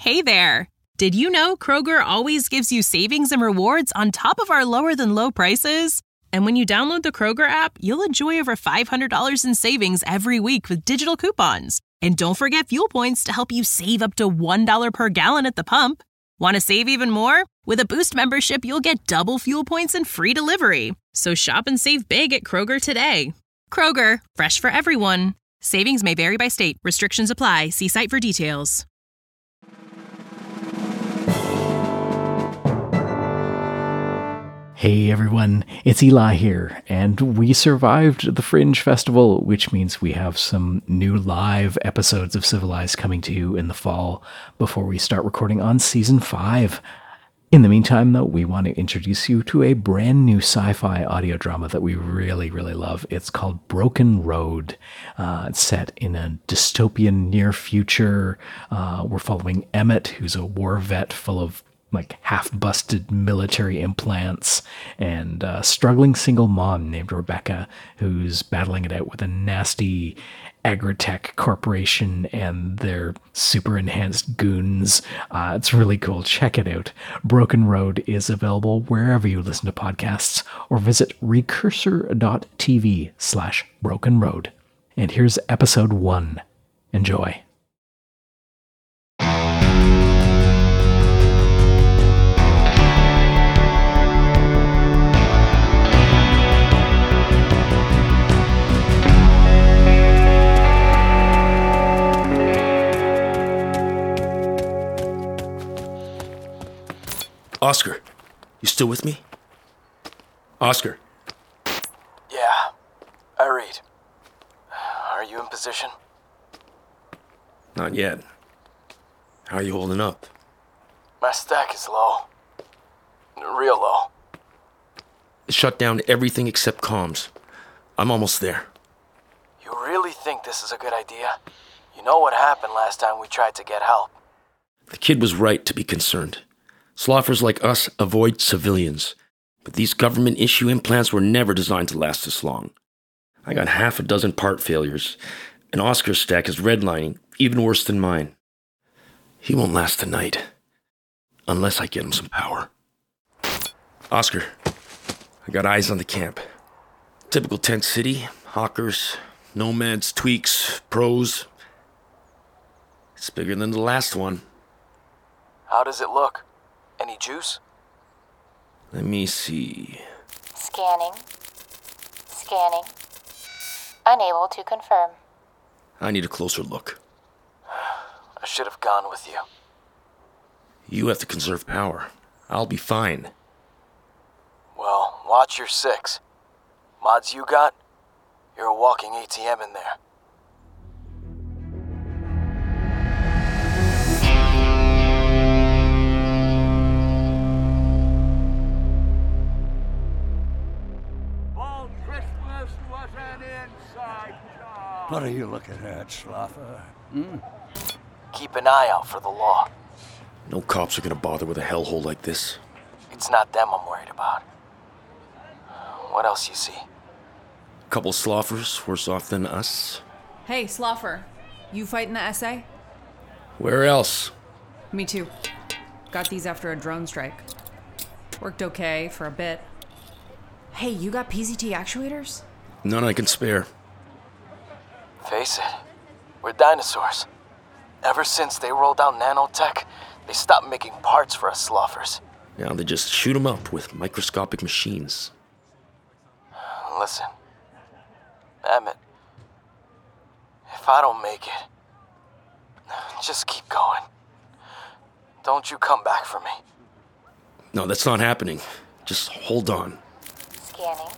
Hey there! Did you know Kroger always gives you savings and rewards on top of our lower-than-low prices? And when you download the Kroger app, you'll enjoy over $500 in savings every week with digital coupons. And don't forget fuel points to help you save up to $1 per gallon at the pump. Want to save even more? With a Boost membership, you'll get double fuel points and free delivery. So shop and save big at Kroger today. Kroger, fresh for everyone. Savings may vary by state. Restrictions apply. See site for details. Hey everyone, it's Eli here, and we survived the Fringe Festival, which means we have some new live episodes of Civilized coming to you in the fall before we start recording on Season 5. In the meantime, though, we want to introduce you to a brand new sci-fi audio drama that we really, really love. It's called Broken Road. It's set in a dystopian near future. We're following Emmett, who's a war vet full of half-busted military implants, and a struggling single mom named Rebecca, who's battling it out with a nasty agritech corporation and their super enhanced goons. It's really cool. Check it out. Broken Road is available wherever you listen to podcasts, or visit recursor.tv/broken road. And here's episode 1. Enjoy. Oscar, you still with me? Oscar. Yeah, I read. Are you in position? Not yet. How are you holding up? My stack is low. Real low. Shut down everything except comms. I'm almost there. You really think this is a good idea? You know what happened last time we tried to get help. The kid was right to be concerned. Slothers like us avoid civilians, but these government-issue implants were never designed to last this long. I got half a dozen part failures, and Oscar's stack is redlining, even worse than mine. He won't last the night, unless I get him some power. Oscar, I got eyes on the camp. Typical tent city, hawkers, nomads, tweaks, pros. It's bigger than the last one. How does it look? Any juice? Let me see. Scanning. Unable to confirm. I need a closer look. I should have gone with you. You have to conserve power. I'll be fine. Well, watch your 6. Mods you got? You're a walking ATM in there. What are you looking at, Slother? Keep an eye out for the law. No cops are gonna bother with a hellhole like this. It's not them I'm worried about. What else you see? Couple slothers worse off than us. Hey, Sloffer. You fighting the SA? Where else? Me too. Got these after a drone strike. Worked okay for a bit. Hey, you got PZT actuators? None I can spare. Face it, we're dinosaurs. Ever since they rolled out nanotech, they stopped making parts for us slothers. Now they just shoot 'em up with microscopic machines. Listen, Emmett, if I don't make it, just keep going. Don't you come back for me. No, that's not happening. Just hold on. Scanning.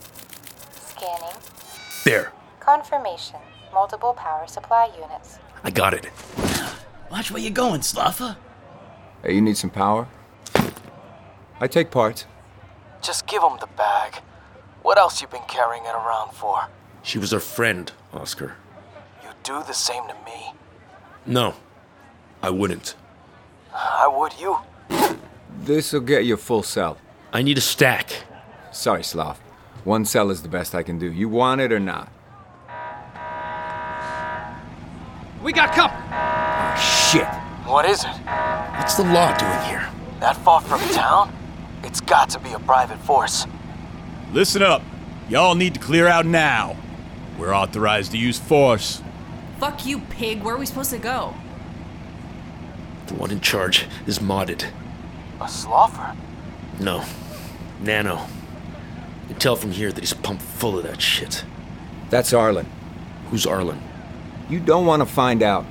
There. Confirmation. Multiple power supply units. I got it. Watch where you're going, Slother. Hey, you need some power? I take parts. Just give them the bag. What else you been carrying it around for? She was our friend, Oscar. You do the same to me. No, I wouldn't. I would you. This'll get you a full cell. I need a stack. Sorry, Sloth. 1 cell is the best I can do. You want it or not? We got company. Oh, shit. What is it? What's the law doing here? That far from town? It's got to be a private force. Listen up. Y'all need to clear out now. We're authorized to use force. Fuck you, pig. Where are we supposed to go? The one in charge is modded. A Sloffer? No. Nano. You can tell from here that he's pumped full of that shit. That's Arlen. Who's Arlen? You don't want to find out.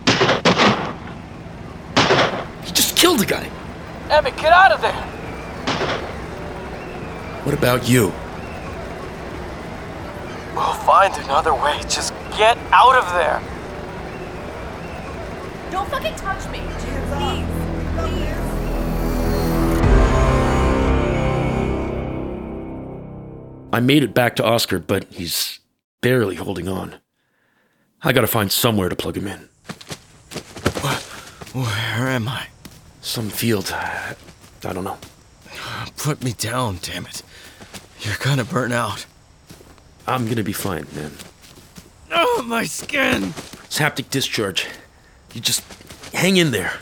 He just killed a guy. Emmett, get out of there! What about you? We'll find another way. Just get out of there! Don't fucking touch me! Please. I made it back to Oscar, but he's barely holding on. I gotta find somewhere to plug him in. Where am I? Some field. I don't know. Put me down, damn it. You're gonna burn out. I'm gonna be fine, man. Oh, my skin! It's haptic discharge. You just hang in there.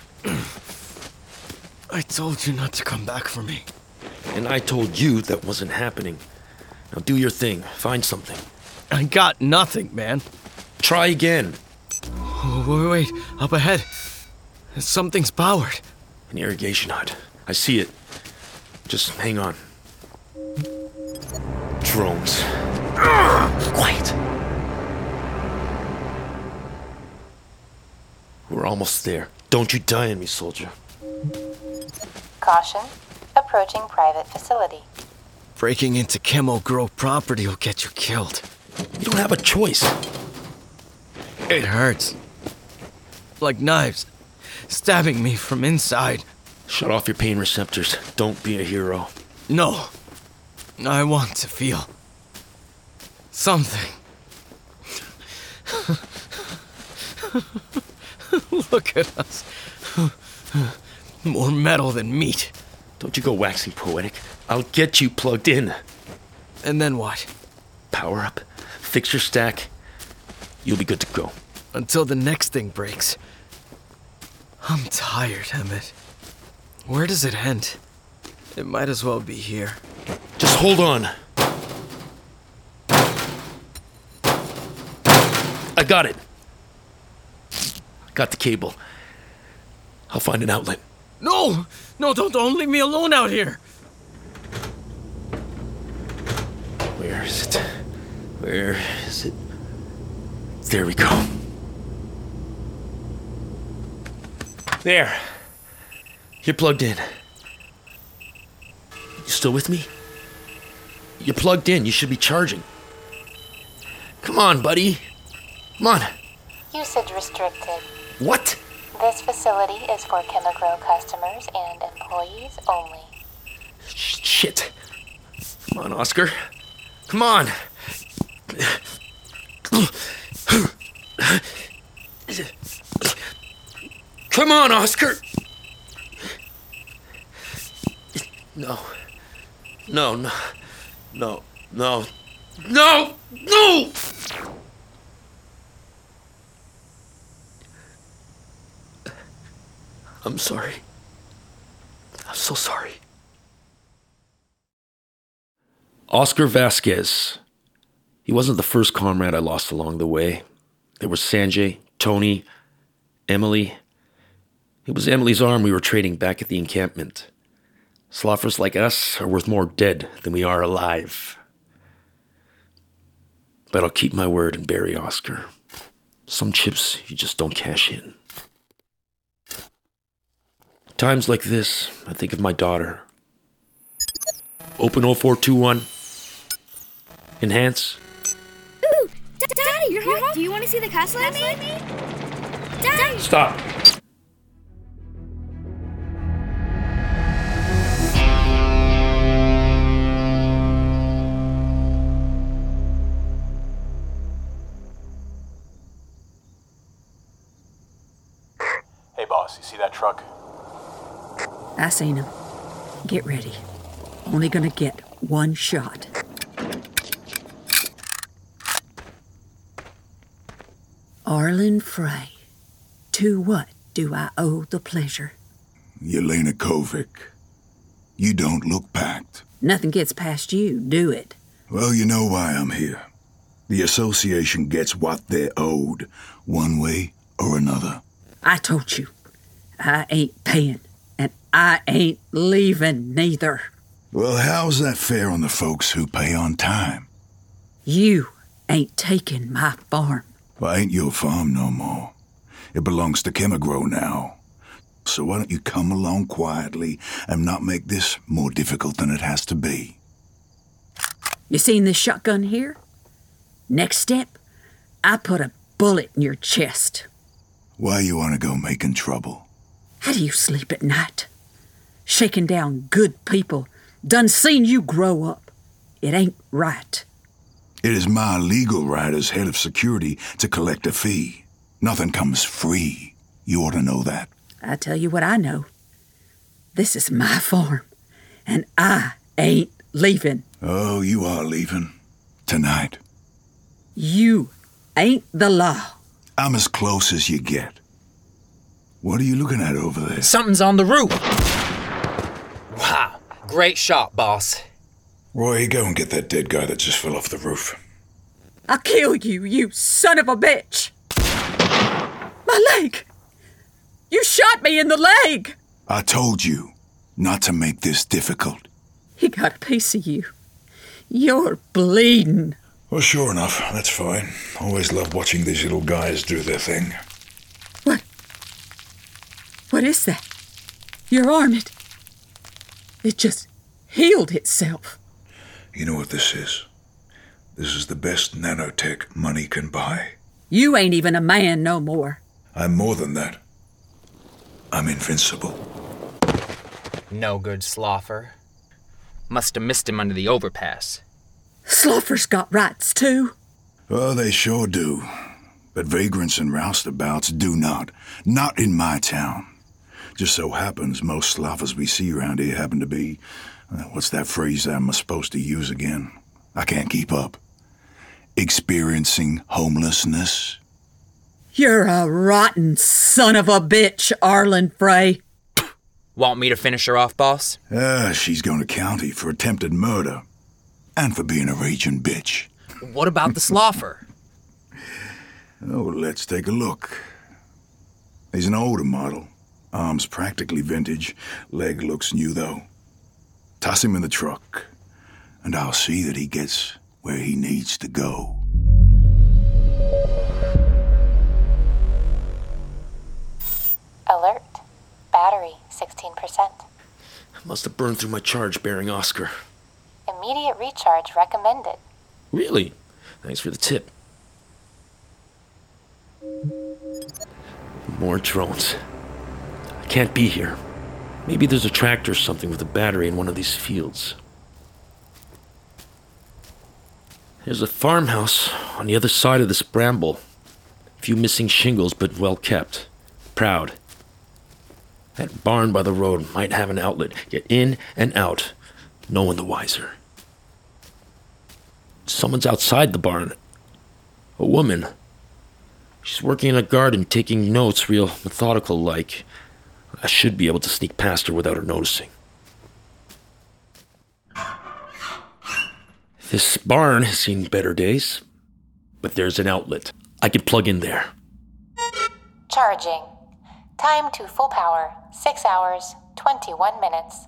I told you not to come back for me. And I told you that wasn't happening. Now do your thing. Find something. I got nothing, man. Try again. Oh, wait. Up ahead. Something's powered. An irrigation hut. I see it. Just hang on. Drones. Quiet. We're almost there. Don't you die on me, soldier. Caution. Approaching private facility. Breaking into Chemo Grove property will get you killed. You don't have a choice. It hurts. Like knives. Stabbing me from inside. Shut off your pain receptors. Don't be a hero. No. I want to feel something. Look at us. More metal than meat. Don't you go waxing poetic. I'll get you plugged in. And then what? Power up. Fix your stack. You'll be good to go. Until the next thing breaks. I'm tired, Emmett. Where does it end? It might as well be here. Just hold on. I got it. Got the cable. I'll find an outlet. No! No, don't leave me alone out here! Where is it? Where is it? There we go. There. You're plugged in. You still with me? You're plugged in. You should be charging. Come on, buddy. Come on. Usage restricted. What? This facility is for Chemigro customers and employees only. Shit. Come on, Oscar. Come on. Come on, Oscar. No. No, no. No. No. No! No! I'm sorry. I'm so sorry. Oscar Vasquez. He wasn't the first comrade I lost along the way. There was Sanjay, Tony, Emily. It was Emily's arm we were trading back at the encampment. Sloffers like us are worth more dead than we are alive. But I'll keep my word and bury Oscar. Some chips you just don't cash in. Times like this, I think of my daughter. Open 0421. Enhance. Ooh, Daddy, you're home. Do you want to see the castle I made? Daddy! Stop. Hey, boss, you see that truck? I seen him. Get ready. Only gonna get one shot. Arlen Frey. To what? do I owe the pleasure? Yelena Kovic, you don't look packed. Nothing gets past you, do it? Well, you know why I'm here. The association gets what they're owed, one way or another. I told you, I ain't paying, and I ain't leaving neither. Well, how's that fair on the folks who pay on time? You ain't taking my farm. Well, ain't your farm no more. It belongs to Chemigro now. So why don't you come along quietly and not make this more difficult than it has to be? You seen this shotgun here? Next step, I put a bullet in your chest. Why you want to go making trouble? How do you sleep at night? Shaking down good people. Done seen you grow up. It ain't right. It is my legal right as head of security to collect a fee. Nothing comes free. You ought to know that. I tell you what I know. This is my farm, and I ain't leaving. Oh, you are leaving. Tonight. You ain't the law. I'm as close as you get. What are you looking at over there? Something's on the roof. Wow, great shot, boss. Roy, go and get that dead guy that just fell off the roof. I'll kill you, you son of a bitch! My leg! You shot me in the leg! I told you not to make this difficult. He got a piece of you. You're bleeding. Well, sure enough, that's fine. Always love watching these little guys do their thing. What is that? Your arm, it just healed itself. You know what this is? This is the best nanotech money can buy. You ain't even a man no more. I'm more than that. I'm invincible. No good, Sloffer. Must have missed him under the overpass. Sloffer's got rights, too. Oh, they sure do. But vagrants and roustabouts do not. Not in my town. Just so happens most Sloffers we see around here happen to be... what's that phrase I'm supposed to use again? I can't keep up. Experiencing homelessness. You're a rotten son of a bitch, Arlen Frey. Want me to finish her off, boss? She's going to county for attempted murder. And for being a raging bitch. What about the Sloffer? Oh, let's take a look. He's an older model. Arm's practically vintage. Leg looks new, though. Toss him in the truck, and I'll see that he gets where he needs to go. Alert. Battery 16%. I must have burned through my charge-bearing Oscar. Immediate recharge recommended. Really? Thanks for the tip. More drones. I can't be here. Maybe there's a tractor or something with a battery in one of these fields. There's a farmhouse on the other side of this bramble. A few missing shingles, but well kept. Proud. That barn by the road might have an outlet. Get in and out. No one the wiser. Someone's outside the barn. A woman. She's working in a garden, taking notes, real methodical-like. I should be able to sneak past her without her noticing. This barn has seen better days, but there's an outlet. I can plug in there. Charging. Time to full power, 6 hours, 21 minutes.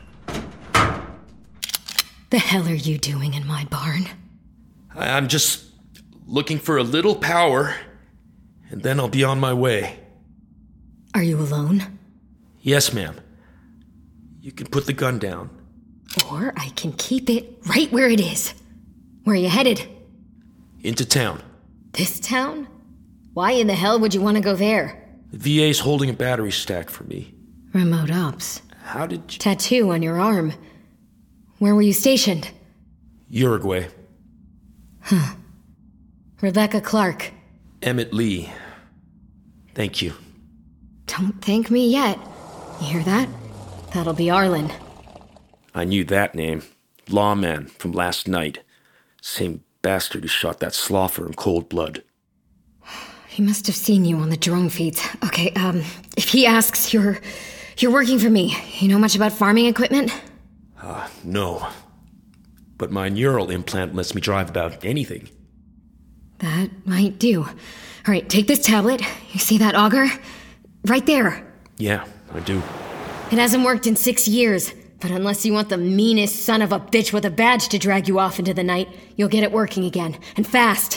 The hell are you doing in my barn? I'm just looking for a little power, and then I'll be on my way. Are you alone? Yes, ma'am. You can put the gun down. Or I can keep it right where it is. Where are you headed? Into town. This town? Why in the hell would you want to go there? The VA's holding a battery stack for me. Remote ops. How did you... Tattoo on your arm. Where were you stationed? Uruguay. Huh. Rebecca Clark. Emmett Lee. Thank you. Don't thank me yet. You hear that? That'll be Arlen. I knew that name. Lawman from last night. Same bastard who shot that Sloffer in cold blood. He must have seen you on the drone feeds. Okay, if he asks, you're working for me. You know much about farming equipment? No. But my neural implant lets me drive about anything. That might do. All right, take this tablet. You see that auger? Right there. Yeah, I do. It hasn't worked in 6 years, but unless you want the meanest son of a bitch with a badge to drag you off into the night, you'll get it working again, and fast.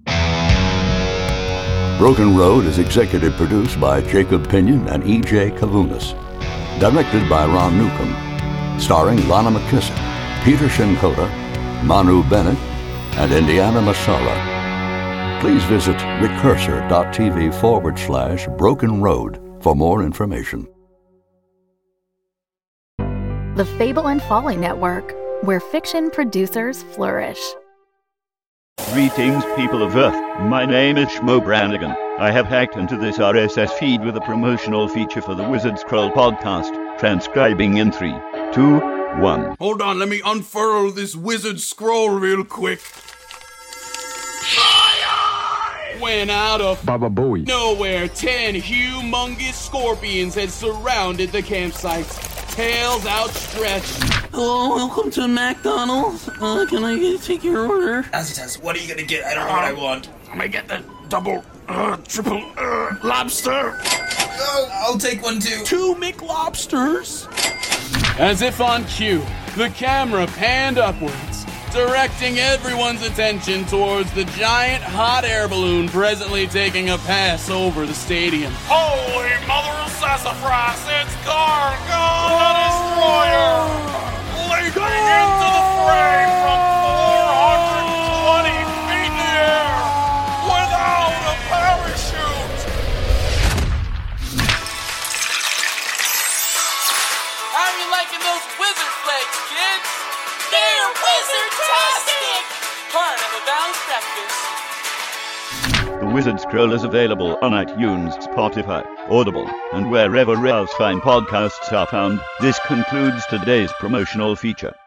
Broken Road is executive produced by Jacob Pinion and E.J. Kavunas. Directed by Ron Newcomb. Starring Lana McKissick, Peter Shinkota, Manu Bennett, and Indiana Masala. Please visit recursor.tv/Broken Road for more information. The Fable and Folly Network, where fiction producers flourish. Greetings, people of Earth. My name is Shmo Brannigan. I have hacked into this RSS feed with a promotional feature for the Wizard Scroll podcast, transcribing in 3, 2, 1. Hold on, let me unfurl this Wizard Scroll real quick. When out of Baba Booey. nowhere, 10 humongous scorpions had surrounded the campsite, tails outstretched. Hello, welcome to McDonald's. Can I take your order? Azitas, what are you gonna get? I don't know what I want. I'm gonna get the double, triple, lobster. I'll take one too. 2 McLobsters. As if on cue, the camera panned upwards, directing everyone's attention towards the giant hot air balloon presently taking a pass over the stadium. Holy mother of sassafras, it's Gargon the Destroyer! Leaping into the fray from 420 feet in the air without a parachute! How are you liking those wizard flags, kids? They're wizard-tastic! Part of a balanced breakfast. The Wizard Scroll is available on iTunes, Spotify, Audible, and wherever else fine podcasts are found. This concludes today's promotional feature.